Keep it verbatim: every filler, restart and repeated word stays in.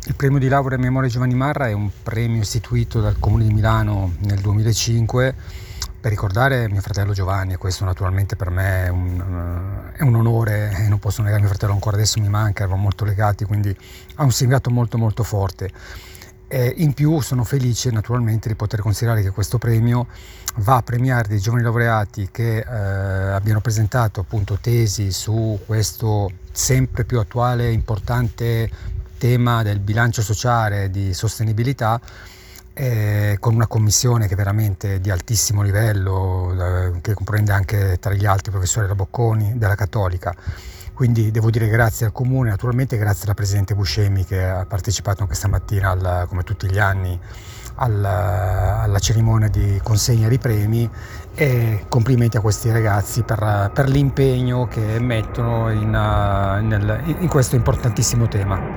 Il premio di laurea in memoria Giovanni Marra è un premio istituito dal Comune di Milano nel duemilacinque per ricordare mio fratello Giovanni, e questo naturalmente per me è un, uh, è un onore, e non posso negare, mio fratello ancora adesso mi manca, eravamo molto legati, quindi ha un significato molto molto forte. E in più sono felice naturalmente di poter considerare che questo premio va a premiare dei giovani laureati che eh, abbiano presentato appunto tesi su questo sempre più attuale e importante tema del bilancio sociale di sostenibilità, eh, con una commissione che è veramente di altissimo livello, eh, che comprende anche tra gli altri il professore Rabocconi della Cattolica. Quindi devo dire grazie al Comune, naturalmente grazie alla Presidente Buscemi che ha partecipato anche stamattina, al, come tutti gli anni, alla, alla cerimonia di consegna di premi, e complimenti a questi ragazzi per, per l'impegno che mettono in, uh, nel, in questo importantissimo tema.